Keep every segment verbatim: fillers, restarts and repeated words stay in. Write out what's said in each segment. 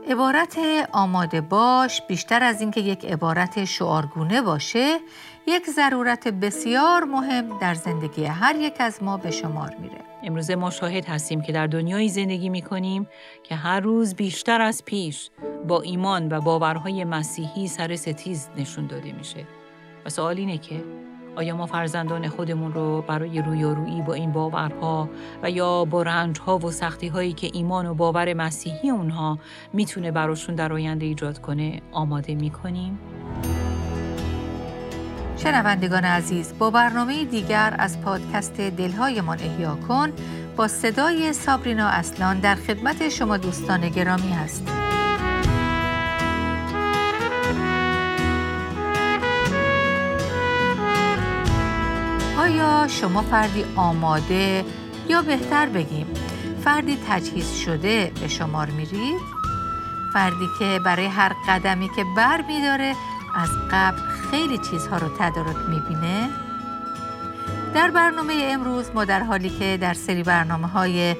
عبارت آماده باش بیشتر از اینکه یک عبارت شعارگونه باشه، یک ضرورت بسیار مهم در زندگی هر یک از ما به شمار میره. امروز ما شاهد هستیم که در دنیایی زندگی میکنیم که هر روز بیشتر از پیش با ایمان و باورهای مسیحی سر ستیز نشون داده میشه. و سوال اینه که آیا ما فرزندان خودمون رو برای رویارویی با این باورها و یا با رنج‌ها و سختی‌هایی که ایمان و باور مسیحی اونها میتونه براشون در آینده ایجاد کنه آماده میکنیم؟ شنوندگان عزیز، با برنامه دیگر از پادکست دلهایمان احیا کن با صدای سابرینا اصلان در خدمت شما دوستان گرامی هستیم. آیا شما فردی آماده یا بهتر بگیم فردی تجهیز شده به شمار میرید؟ فردی که برای هر قدمی که بر می‌داره از قبل خیلی چیزها رو تدارک می‌بینه؟ در برنامه امروز ما در حالی که در سری برنامه‌های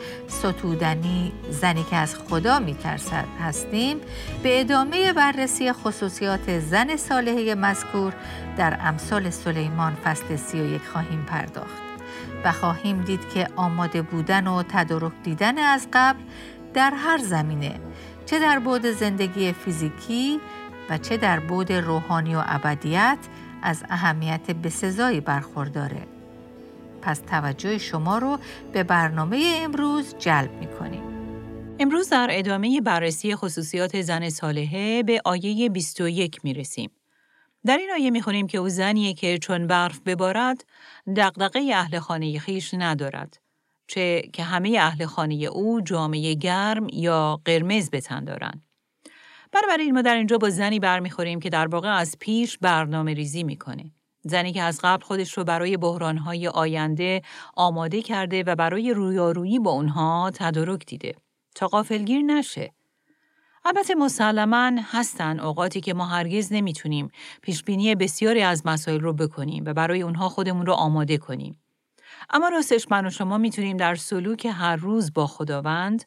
ستودنی زنی که از خدا می‌ترسد هستیم، به ادامه بررسی خصوصیات زن صالحه مذکور در امثال سلیمان فصل سی و یک خواهیم پرداخت و خواهیم دید که آماده بودن و تدارک دیدن از قبل در هر زمینه، چه در بعد زندگی فیزیکی و چه در بعد روحانی و ابدیت، از اهمیت بسزایی برخورداره. پس توجه شما رو به برنامه امروز جلب می‌کنیم. امروز در ادامه بررسی خصوصیات زن صالحه به آیه بیست و یک می‌رسیم. در این آیه می‌خونیم که او زنیه که چون برف ببارد دغدغه اهل خانه خیش ندارد، چه که همه اهل خانه او جامه گرم یا قرمز به تن دارند. بنابراین ما در اینجا با زنی برمیخوریم که در واقع از پیش برنامه ریزی میکنه. زنی که از قبل خودش رو برای بحرانهای آینده آماده کرده و برای رویارویی با اونها تدارک دیده تا غافلگیر نشه. البته مسلماً هستن اوقاتی که ما هرگز نمیتونیم پیشبینی بسیاری از مسائل رو بکنیم و برای اونها خودمون رو آماده کنیم. اما راستش من و شما میتونیم در سلوک هر روز با خداوند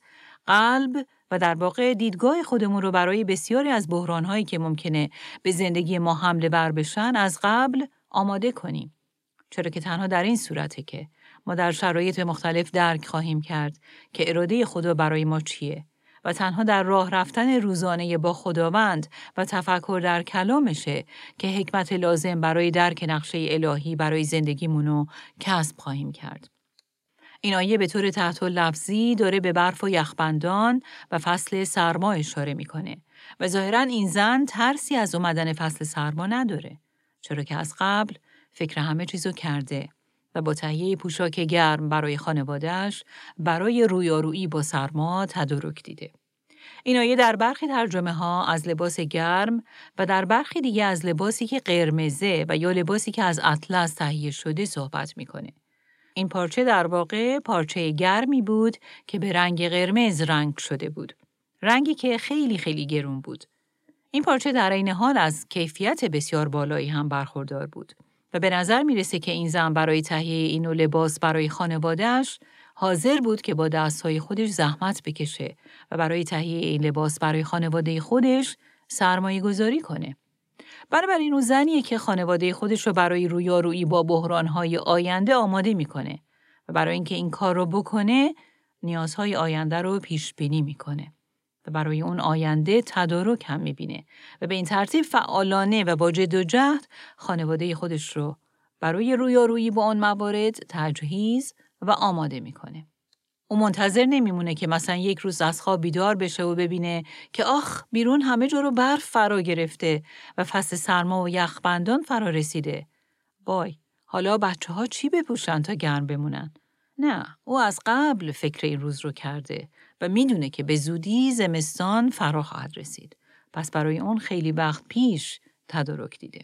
قلب و در واقع دیدگاه خودمون رو برای بسیاری از بحران‌هایی که ممکنه به زندگی ما حمله ور بشن از قبل آماده کنیم. چرا که تنها در این صورته که ما در شرایط مختلف درک خواهیم کرد که اراده خدا برای ما چیه و تنها در راه رفتن روزانه با خداوند و تفکر در کلامشه که حکمت لازم برای درک نقشه الهی برای زندگیمونو کسب خواهیم کرد. این آیه به طور تحت لفظی داره به برف و یخبندان و فصل سرما اشاره میکنه و ظاهراً این زن ترسی از اومدن فصل سرما نداره، چرا که از قبل فکر همه چیزو کرده و با تهیه پوشاک گرم برای خانواده‌اش برای رویارویی با سرما تدارک دیده. این آیه در برخی ترجمه ها از لباس گرم و در برخی دیگه از لباسی که قرمزه و یا لباسی که از اطلس تهیه شده صحبت میکنه. این پارچه در واقع پارچه گرمی بود که به رنگ قرمز رنگ شده بود. رنگی که خیلی خیلی گرون بود. این پارچه در عین حال از کیفیت بسیار بالایی هم برخوردار بود و به نظر میرسه که این زن برای تهیه این نوع لباس برای خانواده‌اش حاضر بود که با دستهای خودش زحمت بکشه و برای تهیه این لباس برای خانواده خودش سرمایه گذاری کنه. بنابراین اون زنیه که خانواده خودش رو برای رویارویی با بحران‌های آینده آماده میکنه و برای اینکه این کار رو بکنه نیازهای آینده رو پیش بینی میکنه و برای اون آینده تدارک هم میبینه و به این ترتیب فعالانه و با جد و جهد خانواده خودش رو برای رویارویی با اون موارد تجهیز و آماده میکنه. او منتظر نمیمونه که مثلا یک روز از خواب بیدار بشه و ببینه که آخ بیرون همه جا رو برف فرا گرفته و فصل سرما و یخبندان فرا رسیده. وای، حالا بچه ها چی بپوشن تا گرم بمونن؟ نه، او از قبل فکر این روز رو کرده و میدونه که به زودی زمستان فرا خواهد رسید. پس برای اون خیلی وقت پیش تدارک دیده.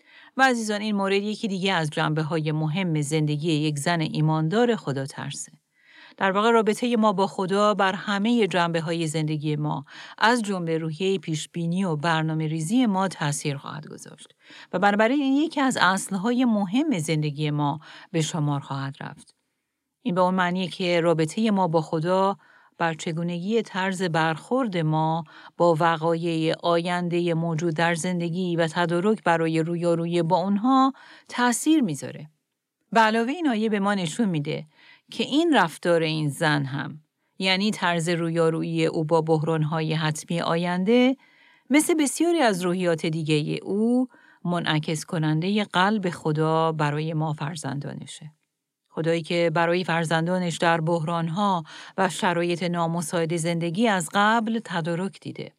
و عزیزان، این مورد یکی دیگه از جنبه‌های مهم زندگی یک زن ایماندار خدا ترسه. در واقع رابطه ما با خدا بر همه جنبه‌های زندگی ما از جمله روحیه پیشبینی و برنامه ریزی ما تأثیر خواهد گذاشت و بنابراین این یکی از اصل‌های مهم زندگی ما به شمار خواهد رفت. این به اون معنیه که رابطه ما با خدا بر چگونگی طرز برخورد ما با وقایع آینده موجود در زندگی و تدارک برای رویارویی با اونها تأثیر میذاره. به علاوه این آیه به ما نشون میده که این رفتار این زن هم، یعنی طرز رویارویی او با بحران‌های حتمی آینده، مثل بسیاری از روحیات دیگه او منعکس کننده قلب خدا برای ما فرزندانشه. خدایی که برای فرزندانش در بحران‌ها و شرایط نامساعد زندگی از قبل تدارک دیده.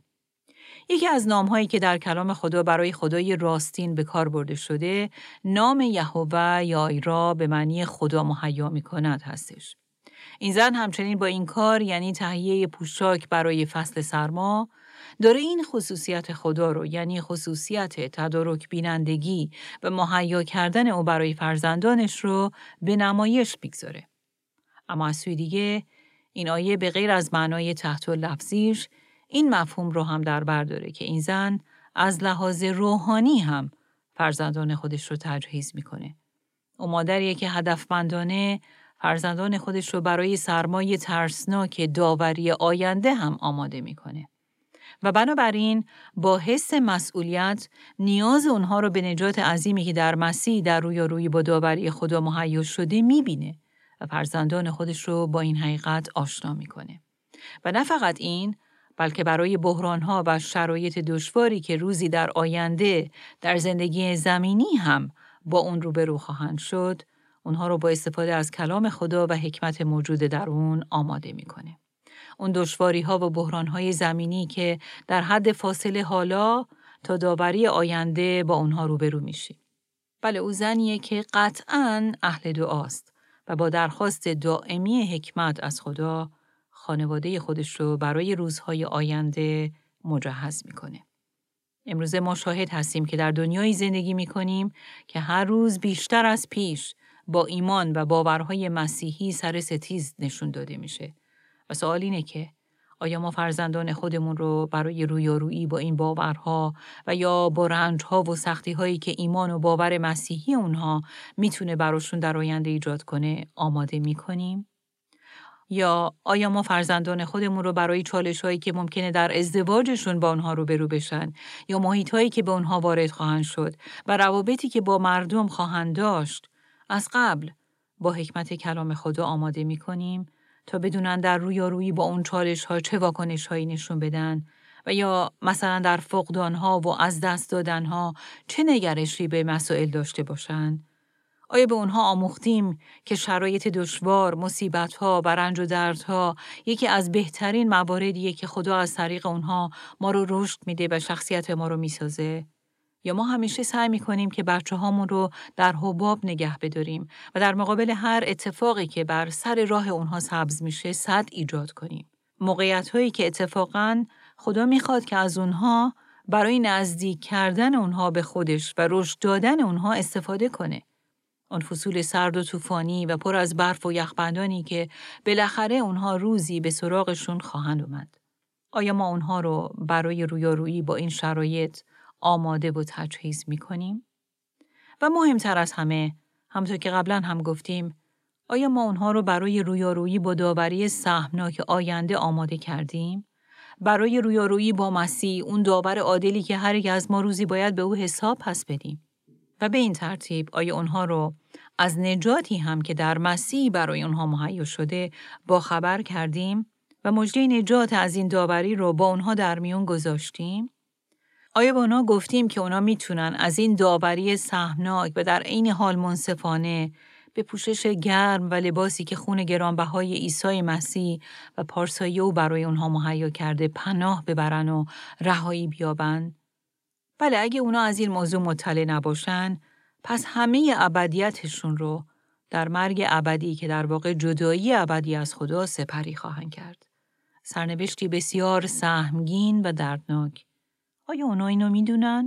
یکی از نام‌هایی که در کلام خدا برای خدای راستین به کار برده شده، نام یهوه یا ایرا به معنی خدا مهیا می‌کند هستش. این زن همچنین با این کار، یعنی تهیه پوشاک برای فصل سرما، داره این خصوصیت خدا رو، یعنی خصوصیت تدارک بینندگی و مهیا کردن او برای فرزندانش رو به نمایش میگذاره. اما از سوی دیگه این آیه به غیر از معنای تحت لفظیش این مفهوم رو هم در بر داره که این زن از لحاظ روحانی هم فرزندان خودش رو تجهیز میکنه. او مادریه که هدفمندانه فرزندان خودش رو برای سرمای ترسناک داوری آینده هم آماده میکنه. و بنابراین با حس مسئولیت نیاز اونها رو به نجات عظیمی که در مسیح در رویارویی با داوری خدا مهیا شده میبینه و فرزندان خودش رو با این حقیقت آشنا میکنه. و نه فقط این، بلکه برای بحرانها و شرایط دشواری که روزی در آینده در زندگی زمینی هم با اون روبرو خواهند شد، اونها رو با استفاده از کلام خدا و حکمت موجود در اون آماده میکنه. اون دشواری ها و بحران های زمینی که در حد فاصله حالا تا داوری آینده با اونها روبرو میشه. بله، او زنیه که قطعاً اهل دعاست و با درخواست دائمی حکمت از خدا خانواده خودش رو برای روزهای آینده مجهز میکنه. امروز ما شاهد هستیم که در دنیایی زندگی میکنیم که هر روز بیشتر از پیش با ایمان و باورهای مسیحی سر ستیز نشون داده میشه. و سوال اینه که آیا ما فرزندان خودمون رو برای رویارویی با این باورها و یا با رنجها و سختی‌هایی که ایمان و باور مسیحی اونها میتونه براشون در آینده ایجاد کنه آماده میکنیم؟ یا آیا ما فرزندان خودمون رو برای چالش‌هایی که ممکنه در ازدواجشون با اونها روبرو بشن یا محیط‌هایی که به اونها وارد خواهند شد و روابطی که با مردم خواهند داشت از قبل با حکمت کلام خدا آماده میکنیم تا بدونن در رویارویی با اون چالش‌ها چه واکنش‌هایی نشون بدن و یا مثلا در فقدان‌ها و از دست دادن‌ها چه نگرشی به مسائل داشته باشن؟ آیا به اونها آموختیم که شرایط دشوار، مصیبت‌ها و رنج و دردها یکی از بهترین مواردیه که خدا از طریق اونها ما رو رشد میده و شخصیت ما رو میسازه؟ یا ما همیشه سعی میکنیم که بچه هامون رو در حباب نگه بداریم و در مقابل هر اتفاقی که بر سر راه اونها سبز میشه سد ایجاد کنیم؟ موقعیت هایی که اتفاقاً خدا میخواد که از اونها برای نزدیک کردن اونها به خودش و رشد دادن اونها استفاده کنه. اون فصول سرد و طوفانی و پر از برف و یخبندانی که بالاخره اونها روزی به سراغشون خواهند اومد. آیا ما اونها رو برای رویارویی با این شرایط آماده و تجهیز می‌کنیم؟ و مهمتر از همه، همونطور که قبلا هم گفتیم، آیا ما اونها رو برای رویارویی با داوری سهمناک آینده آماده کردیم؟ برای رویارویی با مسیح، اون داور عادلی که هر یک از ما روزی باید به او حساب پس بدیم؟ و به این ترتیب آیا اونها رو از نجاتی هم که در مسیح برای اونها مهیا شده با خبر کردیم و مژده نجات از این داوری رو با اونها در میون گذاشتیم؟ آیا به اونها گفتیم که اونها میتونن از این داوری سهمناک و در عین حال منصفانه به پوشش گرم و لباسی که خون گرانبهای عیسی مسیح و پارسایی او برای اونها مهیا کرده پناه ببرن و رهایی بیابن؟ بله، اگه اونا از این موضوع مطلع نباشن، پس همه ابدیتشون رو در مرگ ابدی که در واقع جدایی ابدی از خدا سپری خواهند کرد. سرنوشتی بسیار سهمگین و دردناک. آیا اونا اینو میدونن؟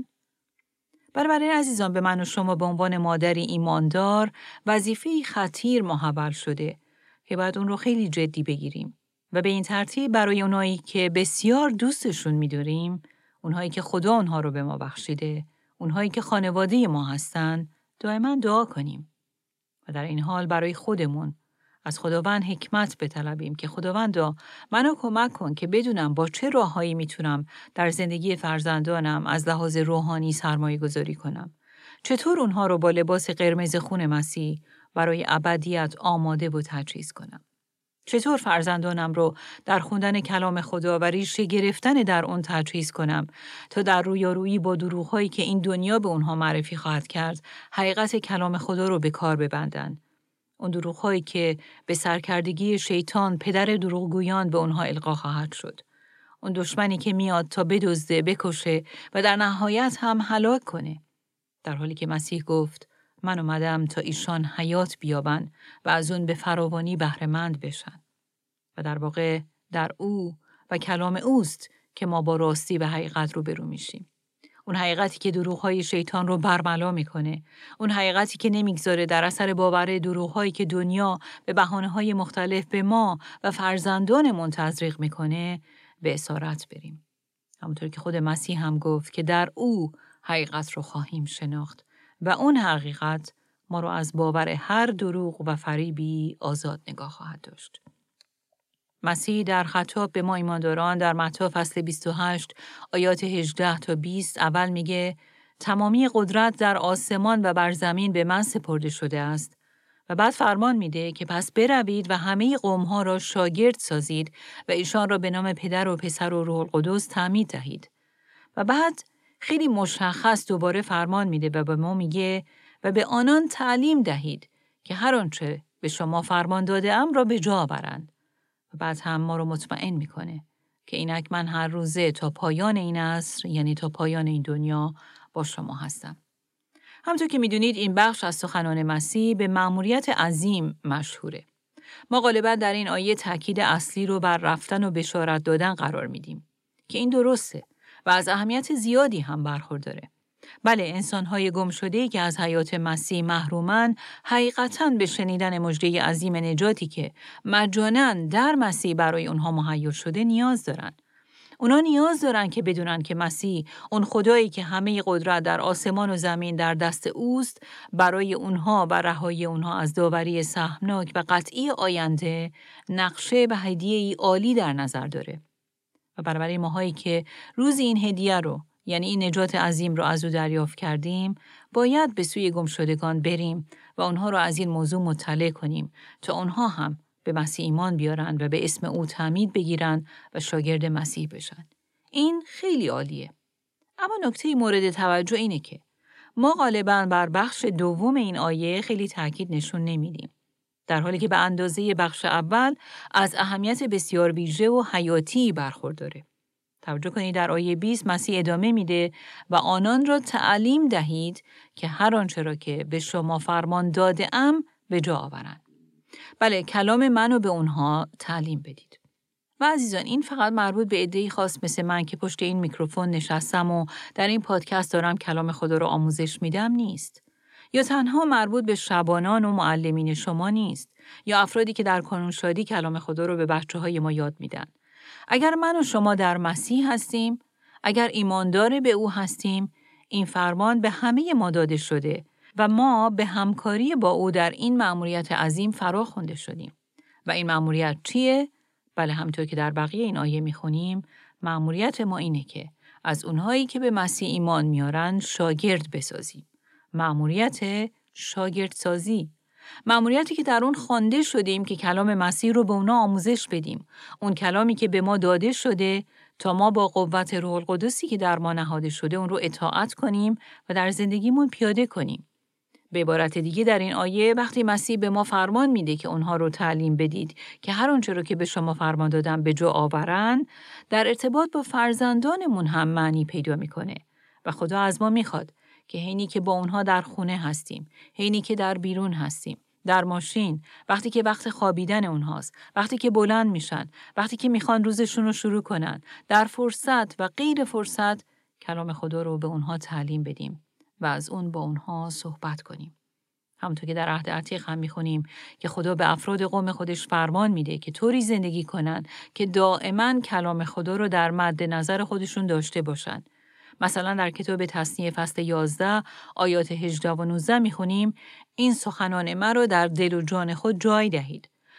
بنابراین عزیزان، به من و شما به عنوان مادری ایماندار وظیفه‌ای خطیر محول شده که باید اون رو خیلی جدی بگیریم و به این ترتیب برای اونایی که بسیار دوستشون می‌داریم، اونهایی که خدا اونها رو به ما بخشیده، اونهایی که خانواده ما هستن، دائما دعا کنیم. و در این حال برای خودمون از خداوند حکمت بطلبیم که خداوندا منو کمک کن که بدونم با چه راههایی میتونم در زندگی فرزندانم از لحاظ روحانی سرمایه گذاری کنم. چطور اونها رو با لباس قرمز خون مسیح برای ابدیت آماده و تجهیز کنم. چطور فرزندانم رو در خوندن کلام خدا و ریشه گرفتن در اون تجهیز کنم تا در رویارویی با دروغ‌هایی که این دنیا به اونها معرفی خواهد کرد، حقیقت کلام خدا رو به کار ببندن. اون دروغ‌هایی که به سرکردگی شیطان پدر دروغگویان به اونها القا خواهد شد. اون دشمنی که میاد تا بدزده، بکشه و در نهایت هم هلاک کنه. در حالی که مسیح گفت من اومدم تا ایشان حیات بیابن و از اون به فراوانی بهره‌مند بشن. و در واقع در او و کلام اوست که ما با راستی به حقیقت رو برو میشیم. اون حقیقتی که دروغ‌های شیطان رو برملا میکنه. اون حقیقتی که نمیگذاره در اثر باور دروغ‌هایی که دنیا به بهانه‌های مختلف به ما و فرزندانمون تزریق میکنه به اسارت بریم. همونطور که خود مسیح هم گفت که در او حقیقت رو خواهیم شناخت و اون حقیقت ما رو از باور هر دروغ و فریبی آزاد نگاه خواهد داشت. مسیح در خطاب به ما ایمانداران در متی فصل بیست و هشت آیات هجده تا بیست اول میگه تمامی قدرت در آسمان و بر زمین به من سپرده شده است و بعد فرمان میده که پس بروید و همه قوم‌ها را شاگرد سازید و ایشان را به نام پدر و پسر و روح القدس تعمید دهید. و بعد خیلی مشخص دوباره فرمان میده و به ما میگه و به آنان تعلیم دهید که هر آنچه به شما فرمان داده ام را به جا آورند. و بعد هم ما رو مطمئن میکنه که اینک من هر روزه تا پایان این عصر، یعنی تا پایان این دنیا با شما هستم. همونطور که میدونید این بخش از سخنان مسیح به مأموریت عظیم مشهوره. ما غالبا در این آیه تاکید اصلی رو بر رفتن و بشارت دادن قرار میدیم که این درسته و از اهمیت زیادی هم برخورداره. بله، انسان‌های گمشده‌ای که از حیات مسیح محرومن حقیقتاً به شنیدن مژده عظیم نجاتی که مجاناً در مسیح برای اونها مهیا شده نیاز دارن. اونا نیاز دارن که بدونن که مسیح، اون خدایی که همه قدرت در آسمان و زمین در دست اوست، برای اونها و رهایی اونها از داوری سهمناک و قطعی آینده نقشه و هدیه‌ای عالی در نظر داره. و برای ماهایی که روز این هدیه رو، یعنی این نجات عظیم رو از او دریافت کردیم، باید به سوی گمشدگان بریم و اونها رو از این موضوع مطلع کنیم تا اونها هم به مسیح ایمان بیارن و به اسم او تعمید بگیرن و شاگرد مسیح بشن. این خیلی عالیه. اما نکته مورد توجه اینه که ما غالباً بر بخش دوم این آیه خیلی تاکید نشون نمیدیم، در حالی که به اندازه بخش اول از اهمیت بسیار ویژه و حیاتی برخورداره. توجه کنید در آیه بیست مسیح ادامه میده و آنان را تعلیم دهید که هر آنچه را که به شما فرمان داده ام به جا آورند. بله، کلام منو به اونها تعلیم بدید. و عزیزان، این فقط مربوط به عده‌ای خاص مثل من که پشت این میکروفون نشستم و در این پادکست دارم کلام خدا رو آموزش میدم نیست. یا تنها مربوط به شبانان و معلمین شما نیست. یا افرادی که در کانون شادی کلام خدا رو به بچه‌های ما یاد میدن. اگر من و شما در مسیح هستیم، اگر ایماندار به او هستیم، این فرمان به همه ما داده شده و ما به همکاری با او در این مأموریت عظیم فراخوانده شدیم. و این مأموریت چیه؟ بله، همونطور که در بقیه این آیه میخونیم، مأموریت ما اینه که از اونهایی که به مسیح ایمان میارن شاگرد بسازیم. مأموریت شاگرد سازی. مأموریتی که در اون خوانده شدیم که کلام مسیح رو به اونا آموزش بدیم. اون کلامی که به ما داده شده تا ما با قوت روح القدسی که در ما نهاده شده اون رو اطاعت کنیم و در زندگیمون پیاده کنیم. به عبارت دیگه در این آیه وقتی مسیح به ما فرمان میده که اونها رو تعلیم بدید که هر آنچه رو که به شما فرمان دادم به جا آورن، در ارتباط با فرزندانمون هم معنی پیدا میکنه و خدا از ما میخواد که حینی که با اونها در خونه هستیم، حینی که در بیرون هستیم، در ماشین، وقتی که وقت خوابیدن اونهاست، وقتی که بلند میشن، وقتی که میخوان روزشون رو شروع کنن، در فرصت و غیر فرصت کلام خدا رو به اونها تعلیم بدیم و از اون با اونها صحبت کنیم. همونطور که در عهد عتیق هم میخونیم که خدا به افراد قوم خودش فرمان میده که طوری زندگی کنن که دائما کلام خدا رو در مد نظر خودشون داشته باشن. مثلا در کتاب تثنیه فصل یازده آیات هجده و نوزده میخونیم این سخنان مرا در دل و جان خود جای دهید.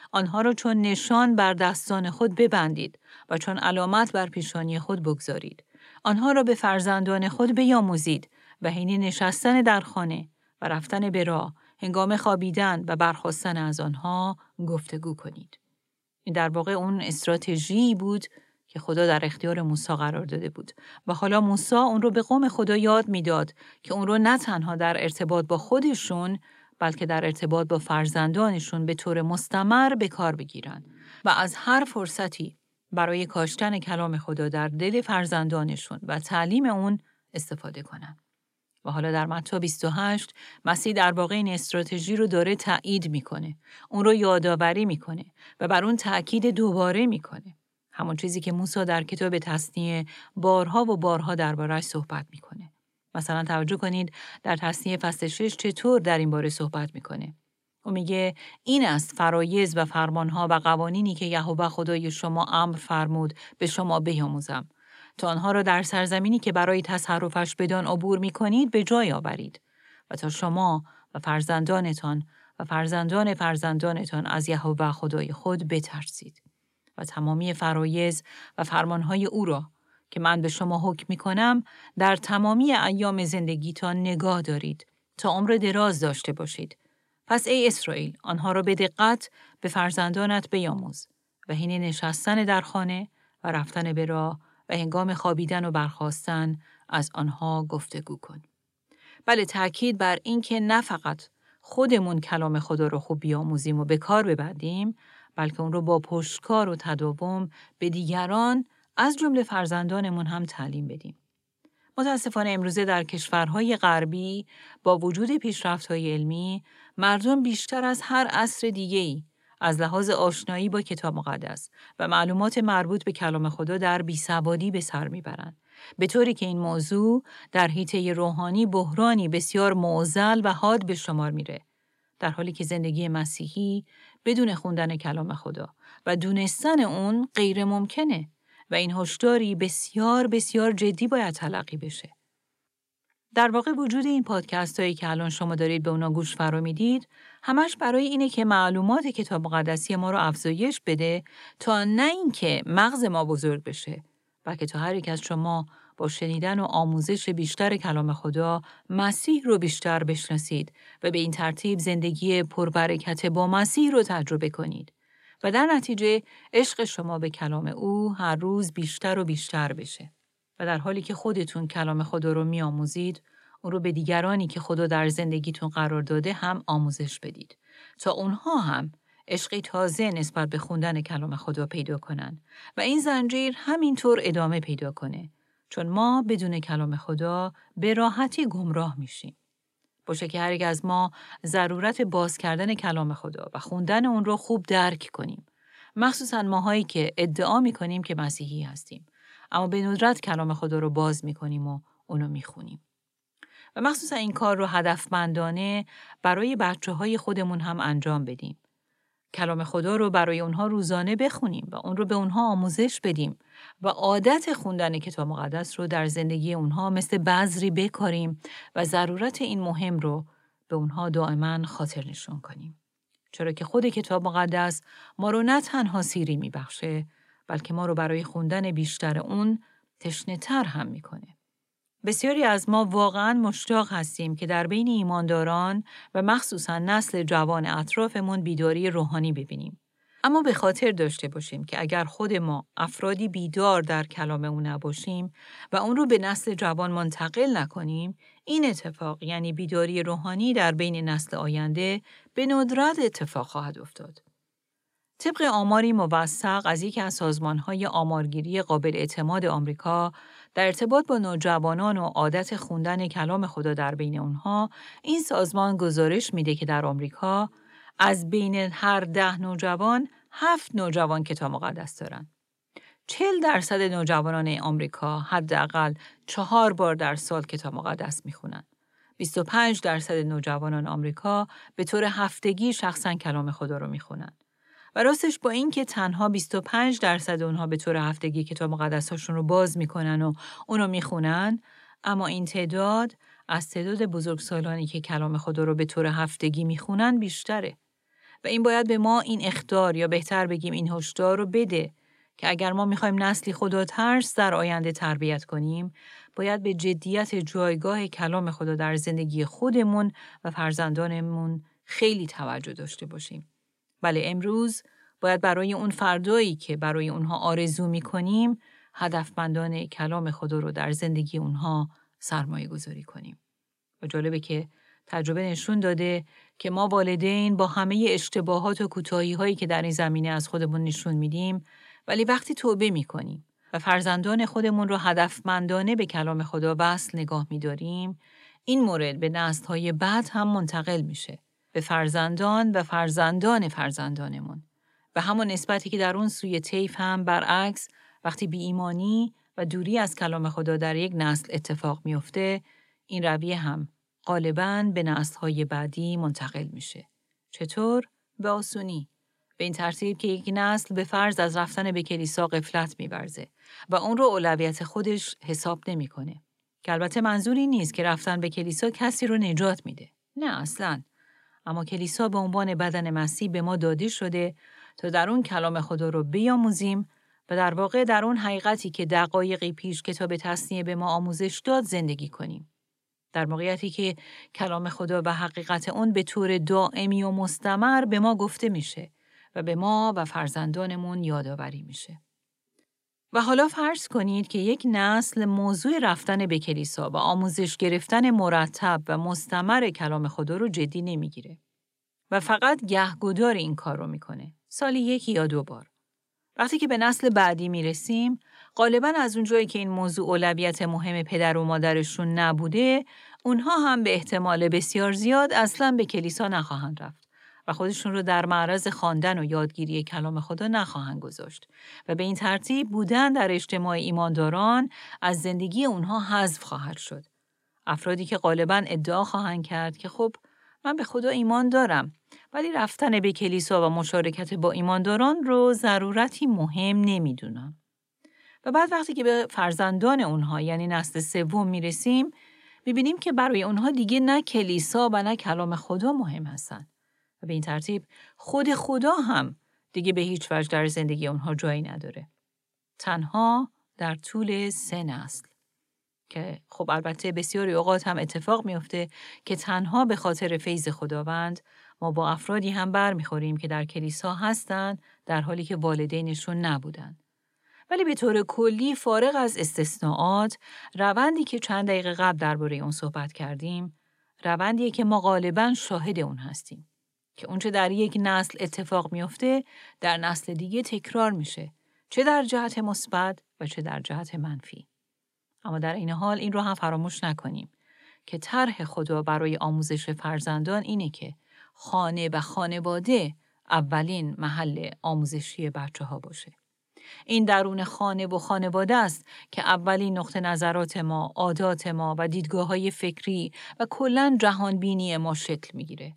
آنها را چون نشان بر دستان خود ببندید و چون علامت بر پیشانی خود بگذارید. آنها را به فرزندان خود بیاموزید و حین نشستن در خانه و رفتن به راه، هنگام خوابیدن و برخاستن از آنها گفتگو کنید. این در واقع اون استراتژی بود که خدا در اختیار موسی قرار داده بود و حالا موسی اون رو به قوم خدا یاد میداد که اون رو نه تنها در ارتباط با خودشون بلکه در ارتباط با فرزندانشون به طور مستمر به کار بگیرن و از هر فرصتی برای کاشتن کلام خدا در دل فرزندانشون و تعلیم اون استفاده کنن. و حالا در متی بیست و هشت مسیح در واقع این استراتژی رو داره تایید میکنه. اون رو یادآوری میکنه و بر اون تأکید دوباره میکنه. همون چیزی که موسی در کتاب تثنیه بارها و بارها درباره‌اش صحبت میکنه. مثلا توجه کنید در تثنیه فصل شش چطور در این باره صحبت میکنه. او میگه این است فرایض و فرمانها و قوانینی که یهوه خدای شما امر فرمود به شما بیاموزم تا آنها را در سرزمینی که برای تصرفش بدان عبور میکنید به جای آورید و تا شما و فرزندانتان و فرزندان فرزندانتان از یهوه خدای خود بترسید و تمامی فرایض و فرمانهای او را که من به شما حکم میکنم در تمامی ایام زندگیتان نگاه دارید تا عمر دراز داشته باشید. پس ای اسرائیل آنها را به دقت به فرزندانت بیاموز و حین نشستن در خانه و رفتن به راه و هنگام خوابیدن و برخاستن از آنها گفتگو کن. بله، تأکید بر این که نه فقط خودمون کلام خدا رو خوب بیاموزیم و به کار ببندیم، بلکه اون رو با پشتکار و تداوم به دیگران از جمله فرزندانمون هم تعلیم بدیم. متاسفانه امروزه در کشورهای غربی با وجود پیشرفت‌های علمی، مردم بیشتر از هر عصر دیگه‌ای از لحاظ آشنایی با کتاب مقدس و معلومات مربوط به کلام خدا در بیسوادی به سر میبرند. به طوری که این موضوع در حیطه روحانی بحرانی بسیار معضل و حاد به شمار میره. در حالی که زندگی مسیحی بدون خوندن کلام خدا و دونستن اون غیر ممکنه و این هشداری بسیار بسیار جدی باید تلقی بشه. در واقع وجود این پادکست هایی که الان شما دارید به اونا گوش فرا میدید همش برای اینه که معلومات کتاب مقدسی ما رو افزایش بده تا نه اینکه مغز ما بزرگ بشه، بلکه تا هر یک از شما با شنیدن و آموزش بیشتر کلام خدا مسیح رو بیشتر بشناسید و به این ترتیب زندگی پربرکت با مسیح رو تجربه کنید و در نتیجه عشق شما به کلام او هر روز بیشتر و بیشتر بشه. و در حالی که خودتون کلام خدا رو می‌آموزید، اون رو به دیگرانی که خدا در زندگیتون قرار داده هم آموزش بدید تا اونها هم عشقی تازه نسبت به خوندن کلام خدا پیدا کنن و این زنجیر همینطور ادامه پیدا کنه، چون ما بدون کلام خدا به راحتی گمراه میشیم. باشه که هر یک از ما ضرورت باز کردن کلام خدا و خوندن اون رو خوب درک کنیم، مخصوصاً ماهایی که ادعا میکنیم که مسیحی هستیم، اما به ندرت کلام خدا رو باز میکنیم و اونو میخونیم. و مخصوصا این کار رو هدفمندانه برای بچه های خودمون هم انجام بدیم. کلام خدا رو برای اونها روزانه بخونیم و اون رو به اونها آموزش بدیم و عادت خوندن کتاب مقدس رو در زندگی اونها مثل بذری بکاریم و ضرورت این مهم رو به اونها دائما خاطر نشون کنیم. چرا که خود کتاب مقدس ما رو نه تنها سیری میبخشه، بلکه ما رو برای خوندن بیشتر اون تشنه تر هم میکنه. بسیاری از ما واقعاً مشتاق هستیم که در بین ایمانداران و مخصوصاً نسل جوان اطرافمون بیداری روحانی ببینیم. اما به خاطر داشته باشیم که اگر خود ما افرادی بیدار در کلام اون نباشیم و اون رو به نسل جوان منتقل نکنیم، این اتفاق یعنی بیداری روحانی در بین نسل آینده به ندرت اتفاق خواهد افتاد. طبق آماری موثق از یکی از سازمان‌های آمارگیری قابل اعتماد آمریکا در ارتباط با نوجوانان و عادت خوندن کلام خدا در بین اونها، این سازمان گزارش میده که در آمریکا از بین هر ده نوجوان هفت نوجوان کتاب مقدس دارن. چهل درصد نوجوانان آمریکا حداقل چهار بار در سال کتاب مقدس میخونن. بیست و پنج درصد نوجوانان آمریکا به طور هفتگی شخصاً کلام خدا رو میخونن. و راستش با این که تنها بیست و پنج درصد اونها به طور هفتگی کتاب مقدساشون رو باز میکنن و اونو میخونن، اما این تعداد از تعداد بزرگسالانی که کلام خدا رو به طور هفتگی میخونن بیشتره. و این باید به ما این اخطار یا بهتر بگیم این هشدار رو بده که اگر ما میخوایم نسلی خدا ترس در آینده تربیت کنیم، باید به جدیت جایگاه کلام خدا در زندگی خودمون و فرزندانمون خیلی توجه داشته باشیم. بله، امروز باید برای اون فردایی که برای اونها آرزو میکنیم، هدفمندانه کلام خدا رو در زندگی اونها سرمایه گذاری کنیم. و جالبه که تجربه نشون داده که ما والدین با همه اشتباهات و کوتاهی‌هایی که در این زمینه از خودمون نشون میدیم، ولی وقتی توبه میکنیم و فرزندان خودمون رو هدفمندانه به کلام خدا وصل نگاه میداریم، این مورد به نسل‌های بعد هم منتقل میشه، به فرزندان و فرزندان فرزندانمون. و همون نسبتی که در اون سوی طیف هم برعکس، وقتی بی ایمانی و دوری از کلام خدا در یک نسل اتفاق میفته، این رویه هم غالباً به نسل‌های بعدی منتقل میشه. چطور؟ به آسونی. به این ترتیب که یک نسل به فرض از رفتن به کلیسا غفلت می‌ورزه و اون رو اولویت خودش حساب نمی‌کنه. که البته منظوری نیست که رفتن به کلیسا کسی رو نجات میده. نه اصلاً. اما کلیسا به عنوان بدن مسیح به ما داده شده تا در اون کلام خدا رو بیاموزیم و در واقع در اون حقیقتی که دقایقی پیش کتاب تثنیه به ما آموزش داد زندگی کنیم. در موقعیتی که کلام خدا و حقیقت اون به طور دائمی و مستمر به ما گفته میشه و به ما و فرزندانمون یادآوری میشه. و حالا فرض کنید که یک نسل موضوع رفتن به کلیسا و آموزش گرفتن مرتب و مستمر کلام خدا رو جدی نمیگیره و فقط گهگدار این کار رو میکنه. سالی یکی یا دو بار. وقتی که به نسل بعدی میرسیم، غالباً از اونجایی که این موضوع اولویت مهم پدر و مادرشون نبوده، اونها هم به احتمال بسیار زیاد اصلاً به کلیسا نخواهند رفت و خودشون رو در معرض خواندن و یادگیری کلام خدا نخواهند گذاشت و به این ترتیب بودن در اجتماع ایمانداران از زندگی اونها حذف خواهد شد. افرادی که غالباً ادعا خواهند کرد که خب من به خدا ایمان دارم، ولی رفتن به کلیسا و مشارکت با ایمانداران رو ضرورتی مهم نمیدونم. و بعد وقتی که به فرزندان اونها یعنی نسل سوم میرسیم، میبینیم که برای اونها دیگه نه کلیسا و نه کلام خدا مهم هستن. و به این ترتیب خود خدا هم دیگه به هیچ وجه در زندگی اونها جایی نداره. تنها در طول سه نسل. که خب البته بسیاری اوقات هم اتفاق میفته که تنها به خاطر فیض خداوند ما با افرادی هم بر میخوریم که در کلیسا هستن در حالی که والدینشون نبودن. ولی به طور کلی فارغ از استثناءات، روندی که چند دقیقه قبل درباره اون صحبت کردیم، روندیه که ما غالباً شاهد اون هستیم. که اونچه در یک نسل اتفاق میفته در نسل دیگه تکرار میشه، چه در جهت مثبت و چه در جهت منفی. اما در این حال این رو هم فراموش نکنیم که طرح خدا برای آموزش فرزندان اینه که خانه و خانواده اولین محل آموزشی بچه ها باشه. این درون خانه و خانواده است که اولین نقطه نظرات ما، عادات ما و دیدگاه‌های فکری و کلاً جهانبینی ما شکل میگیره.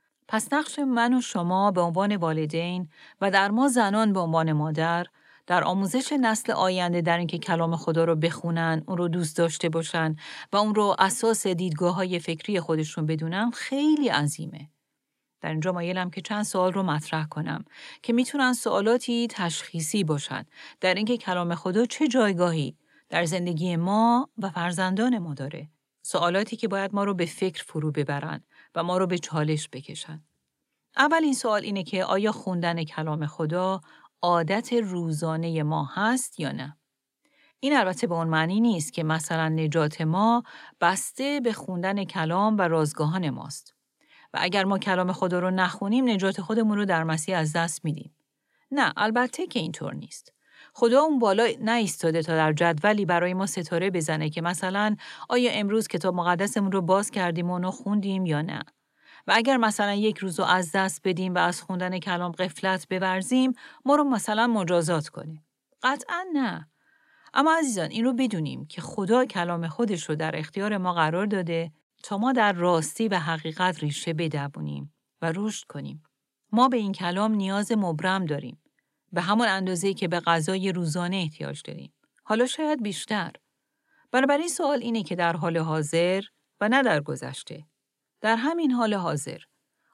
پس نقش من و شما به عنوان والدین و در ما زنان به عنوان مادر در آموزش نسل آینده در اینکه کلام خدا رو بخونن، اون رو دوست داشته باشن و اون رو اساس دیدگاه‌های فکری خودشون بدونن خیلی عظیمه. در اینجا مایلم که چند سوال رو مطرح کنم که میتونن سوالاتی تشخیصی باشن در اینکه کلام خدا چه جایگاهی در زندگی ما و فرزندان ما داره. سوالاتی که باید ما رو به فکر فرو ببرن و ما رو به چالش بکشن. اولین سوال اینه که آیا خوندن کلام خدا عادت روزانه ما هست یا نه؟ این البته به اون معنی نیست که مثلا نجات ما بسته به خوندن کلام و رازگاهان ماست. و اگر ما کلام خدا رو نخونیم نجات خودمون رو در مسیح از دست میدیم. نه، البته که اینطور نیست. خدا اون بالا نایستاده تا در جدولی برای ما ستاره بزنه که مثلا آیا امروز کتاب مقدسمون رو باز کردیم و اونو خوندیم یا نه. و اگر مثلا یک روز رو از دست بدیم و از خوندن کلام غفلت بورزیم، ما رو مثلا مجازات کنه. قطعا نه. اما عزیزان این رو بدونیم که خدا کلام خودش رو در اختیار ما قرار داده تا ما در راستی و حقیقت ریشه بدوونیم و رشد کنیم. ما به این کلام نیاز مبرم داریم. به همون اندازه‌ای که به غذای روزانه احتیاج داریم. حالا شاید بیشتر. بنابراین سوال اینه که در حال حاضر و نه در گذشته، در همین حال حاضر،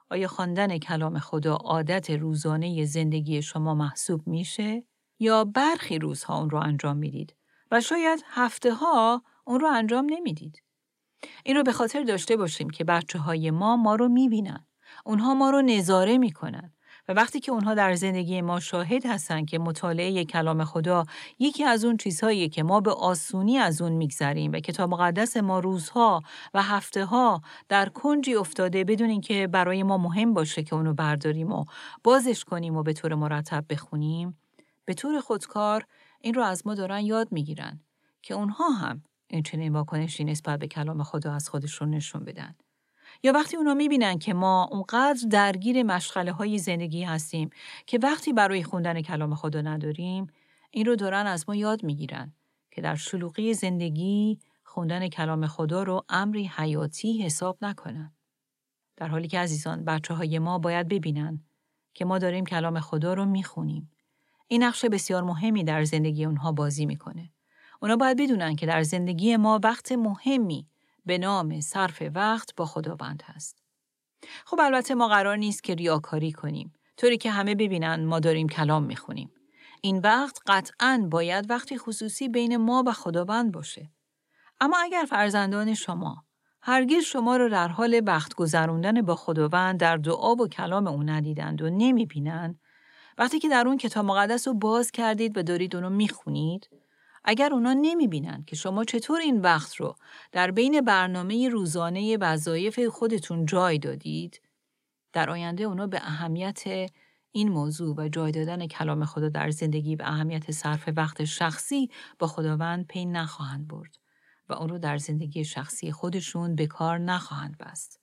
آیا خواندن کلام خدا عادت روزانه زندگی شما محسوب میشه یا برخی روزها اون رو انجام میدید و شاید هفته ها اون رو انجام نمیدید؟ این رو به خاطر داشته باشیم که بچه های ما ما رو میبینن. اونها ما رو نظاره میکنن و وقتی که اونها در زندگی ما شاهد هستن که مطالعه کلام خدا یکی از اون چیزهاییه که ما به آسونی از اون میگذریم و کتاب مقدس ما روزها و هفته ها در کنجی افتاده بدون اینکه برای ما مهم باشه که اونو برداریم و بازش کنیم و به طور مرتب بخونیم، به طور خودکار این رو از ما دارن یاد میگیرن که اونها هم این چنین واکنشی نسبت به کلام خدا از خودشون نشون بدن. یا وقتی اونا میبینن که ما اونقدر درگیر مشغله های زندگی هستیم که وقتی برای خوندن کلام خدا نداریم، این رو دارن از ما یاد میگیرن که در شلوغی زندگی خوندن کلام خدا رو امری حیاتی حساب نکنن. در حالی که عزیزان، بچه های ما باید ببینن که ما داریم کلام خدا رو میخونیم. این نقش بسیار مهمی در زندگی اونها بازی میکنه. اونا باید بدونن که در زندگی ما وقت مهمی به نام صرف وقت با خداوند هست. خب البته ما قرار نیست که ریاکاری کنیم، طوری که همه ببینن ما داریم کلام میخونیم. این وقت قطعاً باید وقتی خصوصی بین ما و خداوند باشه. اما اگر فرزندان شما هرگز شما رو در حال وقت گذروندن با خداوند در دعا و کلام اون ندیدند و نمیبینن، وقتی که در اون کتاب مقدس رو باز کردید و دارید اونو میخونید، اگر اونا نمیبینن که شما چطور این وقت رو در بین برنامه روزانه وظایف خودتون جای دادید، در آینده اونا به اهمیت این موضوع و جای دادن کلام خدا در زندگی و اهمیت صرف وقت شخصی با خداوند پی نخواهند برد و اون رو در زندگی شخصی خودشون به کار نخواهند بست.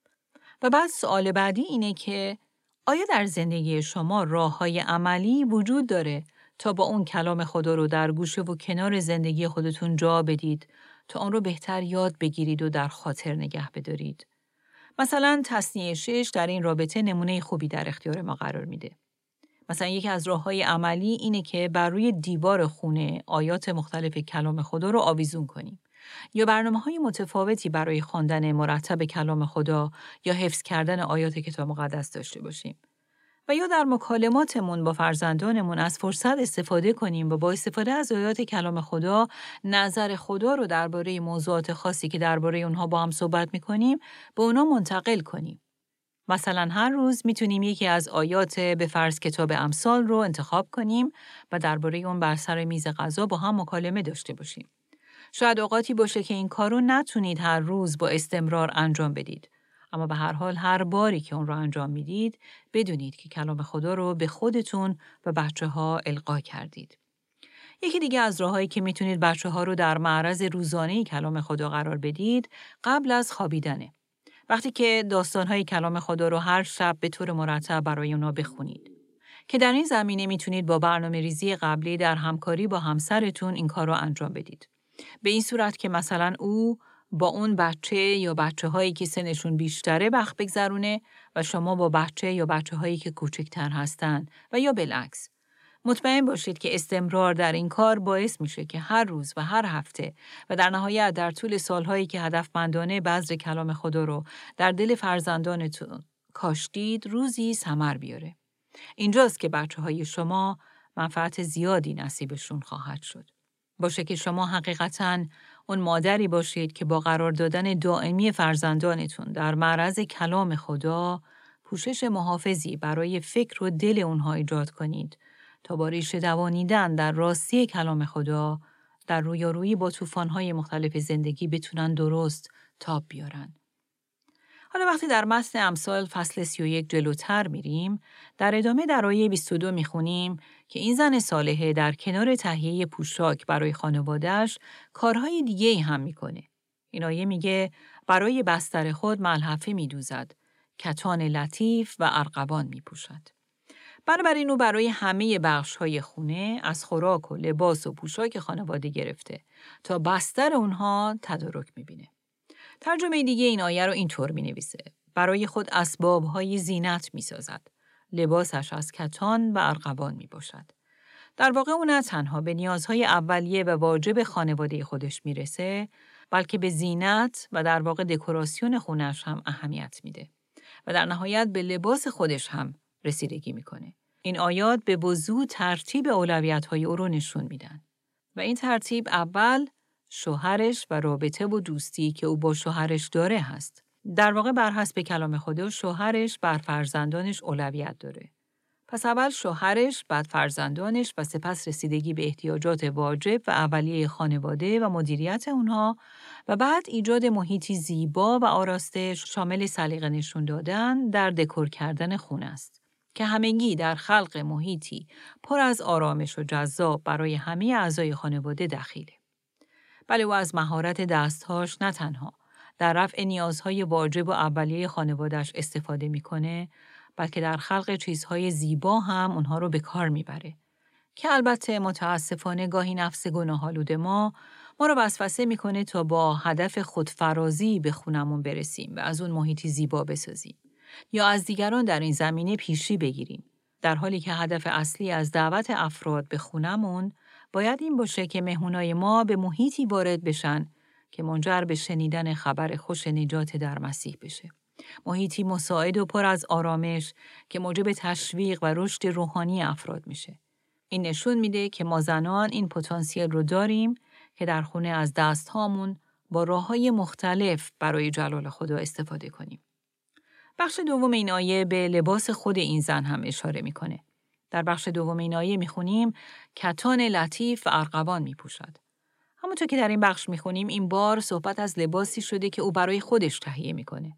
و بعد سوال بعدی اینه که آیا در زندگی شما راه‌های عملی وجود داره تا با اون کلام خدا رو در گوشه و کنار زندگی خودتون جا بدید تا اون رو بهتر یاد بگیرید و در خاطر نگه بدارید؟ مثلا تصنیه شش در این رابطه نمونه خوبی در اختیار ما قرار میده. مثلا یکی از راه‌های عملی اینه که بر روی دیوار خونه آیات مختلف کلام خدا رو آویزون کنیم یا برنامه‌های متفاوتی برای خواندن مرتب کلام خدا یا حفظ کردن آیات کتاب مقدس داشته باشیم. و یا در مکالماتمون با فرزندانمون از فرصت استفاده کنیم و با استفاده از آیات کلام خدا نظر خدا رو درباره موضوعات خاصی که درباره اونها با هم صحبت می‌کنیم به اونا منتقل کنیم. مثلا هر روز میتونیم یکی از آیات به فرض کتاب امثال رو انتخاب کنیم و درباره اون بر سر میز غذا با هم مکالمه داشته باشیم. شاید اوقاتی باشه که این کار رو نتونید هر روز با استمرار انجام بدید. اما به هر حال هر باری که اون رو انجام میدید، بدونید که کلام خدا رو به خودتون و بچه ها القا کردید. یکی دیگه از راهایی که میتونید بچه ها رو در معرض روزانه کلام خدا قرار بدید، قبل از خوابیدنه. وقتی که داستان‌های کلام خدا رو هر شب به طور مرتب برای اونا بخونید. که در این زمینه میتونید با برنامه ریزی قبلی در همکاری با همسرتون این کار رو انجام بدید. به این صورت که مثلا او با اون بچه یا بچه هایی که سنشون بیشتره وقت بگذرونه و شما با بچه یا بچه هایی که کوچکتر هستن و یا بالعکس. مطمئن باشید که استمرار در این کار باعث میشه که هر روز و هر هفته و در نهایت در طول سالهایی که هدفمندانه بذر کلام خدا رو در دل فرزندانتون کاشتید روزی ثمر بیاره. اینجاست که بچه های شما منفعت زیادی نصیبشون خواهد شد. باشه که شما حقیقتاً اون مادری باشید که با قرار دادن دائمی فرزندانتون در معرض کلام خدا پوشش محافظی برای فکر و دل اونها ایجاد کنید تا با ریشه دوانیدن در راستی کلام خدا در رویارویی با طوفان‌های مختلف زندگی بتونن درست تاب بیارن. حالا وقتی در متن امثال فصل سی و یک جلوتر میریم، در ادامه در آیه بیست و دو میخونیم که این زن صالحه در کنار تهیه پوشاک برای خانواده‌اش کارهای دیگه‌ای هم میکنه. این آیه میگه برای بستر خود ملحفه میدوزد، کتان لطیف و ارغوان میپوشد. بنابراین او برای همه بخش‌های خونه از خوراک و لباس و پوشاک خانواده گرفته تا بستر اونها تدارک میبینه. ترجمه دیگه این آیه رو اینطور می‌نویسه: برای خود اسباب‌های زینت می‌سازد. لباسش از کتان و ارغوان می‌باشد. در واقع او نه تنها به نیازهای اولیه و واجب خانواده خودش میرسه، بلکه به زینت و در واقع دکوراسیون خونش هم اهمیت میده. و در نهایت به لباس خودش هم رسیدگی میکنه. این آیات به وضوح ترتیب اولویت‌های او رو نشون میدن. و این ترتیب اول شوهرش و رابطه و دوستی که او با شوهرش داره هست. در واقع بر حسب کلام خدا شوهرش بر فرزندانش اولویت داره. پس اول شوهرش، بعد فرزندانش و سپس رسیدگی به احتیاجات واجب و اولیه خانواده و مدیریت اونها و بعد ایجاد محیطی زیبا و آراسته شامل سلیقه نشون دادن در دکور کردن خونه است که همگی در خلق محیطی پر از آرامش و جذاب برای همه اعضای خانواده دخیله. بله او از مهارت دستهاش نه تنها در رفع نیازهای واجب و اولیه خانواده‌اش استفاده میکنه، بلکه در خلق چیزهای زیبا هم اونها رو به کار میبره. که البته متاسفانه گاهی نفس گناه‌آلود ما ما رو وسوسه میکنه تا با هدف خودفرازی به خونمون برسیم و از اون محیطی زیبا بسازیم یا از دیگران در این زمینه پیشی بگیریم، در حالی که هدف اصلی از دعوت افراد به خونمون باید این باشه که مهمونای ما به محیطی وارد بشن که منجر به شنیدن خبر خوش نجات در مسیح بشه. محیطی مساعد و پر از آرامش که موجب تشویق و رشد روحانی افراد میشه. این نشون میده که ما زنان این پتانسیل رو داریم که در خونه از دستهامون با راه‌های مختلف برای جلال خدا استفاده کنیم. بخش دوم این آیه به لباس خود این زن هم اشاره میکنه. در بخش دوم این آیه میخونیم کتان لطیف و ارغوان میپوشد. همونطور که در این بخش میخونیم این بار صحبت از لباسی شده که او برای خودش تهیه میکنه.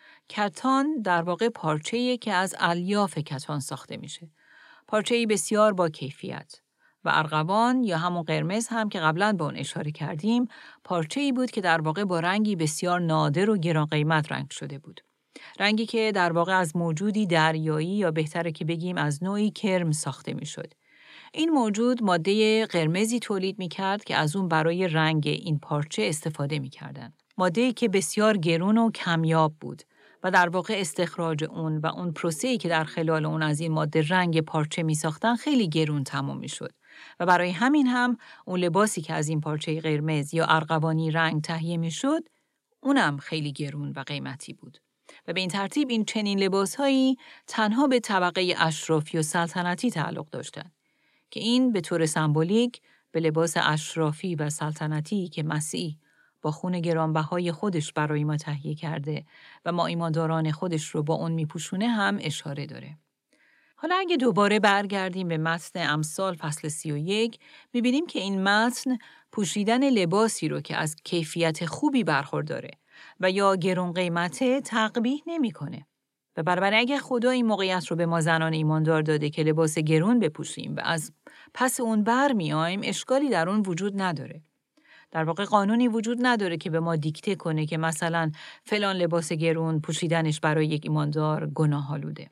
کتان در واقع پارچه‌ایه که از الیاف کتان ساخته میشه. پارچه‌ای بسیار با کیفیت. و ارغوان یا همون قرمز هم که قبلا به اون اشاره کردیم، پارچه‌ای بود که در واقع با رنگی بسیار نادر و گران قیمت رنگ شده بود. رنگی که در واقع از موجودی دریایی یا بهتره که بگیم از نوعی کرم ساخته میشد. این موجود ماده قرمزی تولید میکرد که از اون برای رنگ این پارچه استفاده میکردن. ماده‌ای که بسیار گرون و کمیاب بود و در واقع استخراج اون و اون پروسه‌ای که در خلال اون از این ماده رنگ پارچه میساختن خیلی گرون تمام میشد. و برای همین هم اون لباسی که از این پارچه قرمز یا ارغوانی رنگ تهیه میشد، اونم خیلی گرون و قیمتی بود. و به این ترتیب این چنین لباسهایی تنها به طبقه اشرافی و سلطنتی تعلق داشتند که این به طور سمبولیک به لباس اشرافی و سلطنتی که مسیح با خون گرانبهای خودش برای ما تهیه کرده و ما ایمانداران خودش رو با اون میپوشونه هم اشاره داره. حالا اگه دوباره برگردیم به متن امثال فصل سی و یک، می‌بینیم که این متن پوشیدن لباسی رو که از کیفیت خوبی برخورداره و یا گران قیمته تقبیح نمی‌کنه. و بنابراین اگه خدا این موقعیت رو به ما زنان ایماندار داده که لباس گران بپوشیم و از پس اون برمیایم، اشکالی در اون وجود نداره. در واقع قانونی وجود نداره که به ما دیکته کنه که مثلا فلان لباس گران پوشیدنش برای یک ایماندار گناه‌آلوده.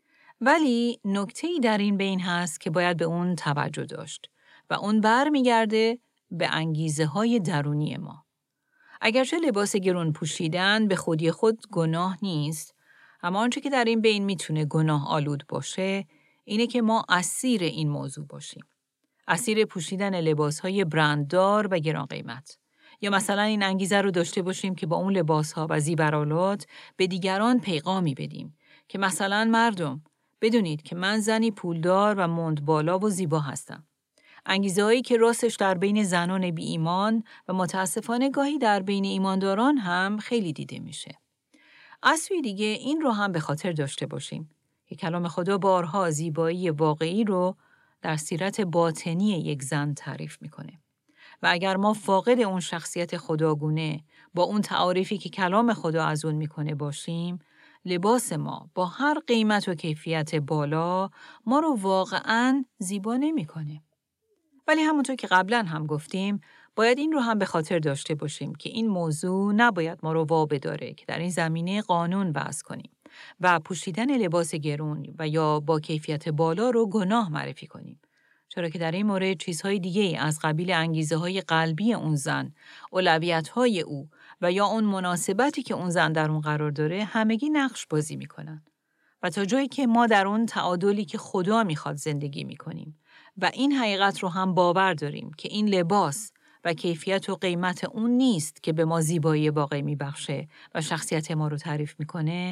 ولی نکته‌ای در این بین هست که باید به اون توجه داشت و اون برمیگرده به انگیزه های درونی ما. اگرچه لباس گران پوشیدن به خودی خود گناه نیست، اما آنچه که در این بین میتونه گناه آلود باشه اینه که ما اسیر این موضوع باشیم. اسیر پوشیدن لباس‌های برنددار و گران قیمت. یا مثلا این انگیزه رو داشته باشیم که با اون لباس‌ها و زیورآلات به دیگران پیغامی بدیم که مثلا مردم بدونید که من زنی پولدار و مند بالا و زیبا هستم. انگیزه‌هایی که راستش در بین زنان بی ایمان و متاسفانه گاهی در بین ایمانداران هم خیلی دیده میشه. از سوی دیگه این رو هم به خاطر داشته باشیم که کلام خدا بارها زیبایی واقعی رو در سیرت باطنی یک زن تعریف میکنه. و اگر ما فاقد اون شخصیت خداگونه با اون تعاریفی که کلام خدا از اون میکنه باشیم، لباس ما با هر قیمت و کیفیت بالا ما رو واقعاً زیبا نمیکنه. ولی همونطور که قبلا هم گفتیم، باید این رو هم به خاطر داشته باشیم که این موضوع نباید ما رو وابداره که در این زمینه قانون وضع کنیم و پوشیدن لباس گرون و یا با کیفیت بالا رو گناه معرفی کنیم. چرا که در این مورد چیزهای دیگه از قبیل انگیزه های قلبی اون زن، اولویت های او و یا اون مناسبتی که اون زن در اون قرار داره همگی نقش بازی میکنن. و تا جایی که ما در اون تعادلی که خدا میخواد زندگی میکنیم و این حقیقت رو هم باور داریم که این لباس و کیفیت و قیمت اون نیست که به ما زیبایی واقعی میبخشه و شخصیت ما رو تعریف میکنه،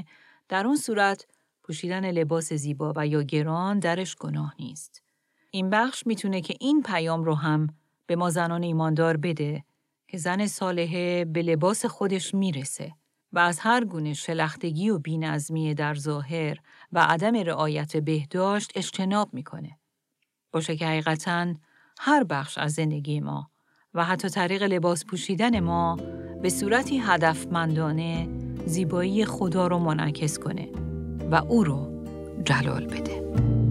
در اون صورت پوشیدن لباس زیبا و یا گران درش گناه نیست. این بخش میتونه که این پیام رو هم به ما زنان ایماندار بده که زن صالحه به لباس خودش میرسه و از هر گونه شلختگی و بی‌نظمی در ظاهر و عدم رعایت بهداشت اجتناب میکنه. باشه که حقیقتاً هر بخش از زندگی ما و حتی طریق لباس پوشیدن ما به صورتی هدفمندانه زیبایی خدا رو منعکس کنه و او رو جلال بده.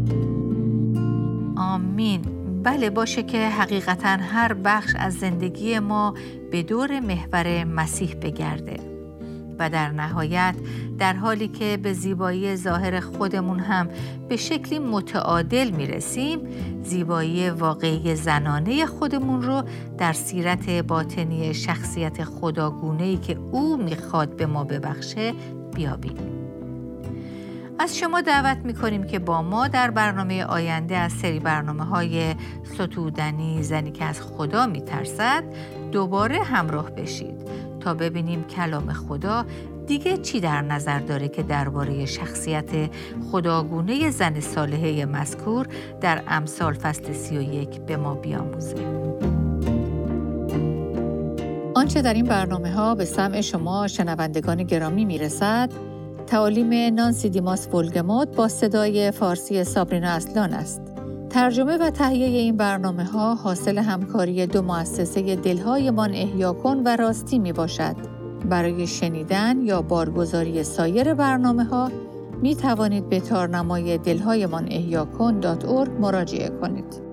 آمین. بله، باشه که حقیقتاً هر بخش از زندگی ما به دور محور مسیح بگرده و در نهایت در حالی که به زیبایی ظاهر خودمون هم به شکلی متعادل میرسیم، زیبایی واقعی زنانه خودمون رو در سیرت باطنی شخصیت خداگونه‌ای که او میخواد به ما ببخشه بیابیم. از شما دعوت میکنیم که با ما در برنامه آینده از سری برنامه‌های ستودنی زنی که از خدا میترسد دوباره همراه بشید تا ببینیم کلام خدا دیگه چی در نظر داره که درباره شخصیت خداگونه زن صالحه مذکور در امثال فصل سی و یک به ما بیاموزه. آنچه در این برنامه‌ها به سمع شما شنوندگان گرامی میرسد، تعالیم نانسی دیماس ولگموت با صدای فارسی سابرینا اصلان است. ترجمه و تهیه این برنامه‌ها حاصل همکاری دو مؤسسه دلهایمان احیا کن و راستی می باشد. برای شنیدن یا بارگزاری سایر برنامه‌ها می توانید به تارنمای دلهایمان احیا کن دات اورگ مراجعه کنید.